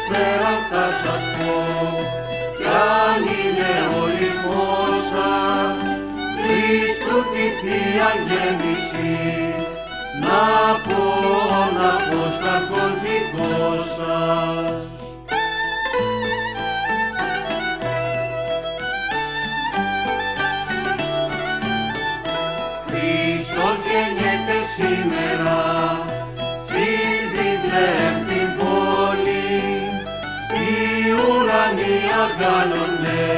πέρα θα σας πω, κι αν είναι ο ρυθμός σας, Χριστού τη Θεία Γέννηση, να πω στα κωδικό σας. Χριστός γεννιέται σήμερα, στην Βιθλεέμ την πόλη, οι ουρανοί αγκάλωνε,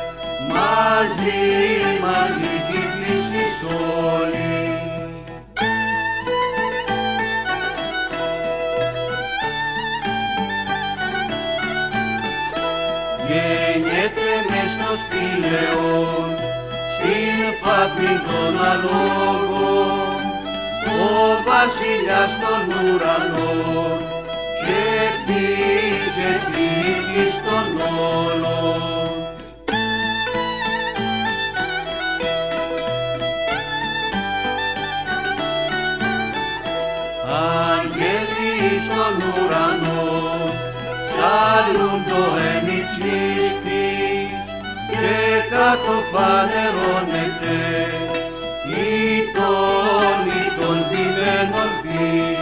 μαζί κι η φύσης όλη. Γεννιέται μες στο σπήλαιον, στην φάπη των αλόγων, ο βασιλιάς των ουρανών, και πλήτης των όλων. Άγγελοι στον ουρανό, ψάλλουν το εν υψίστης, και κάτω φανερώνεται, ή των ποιμένων πίσω.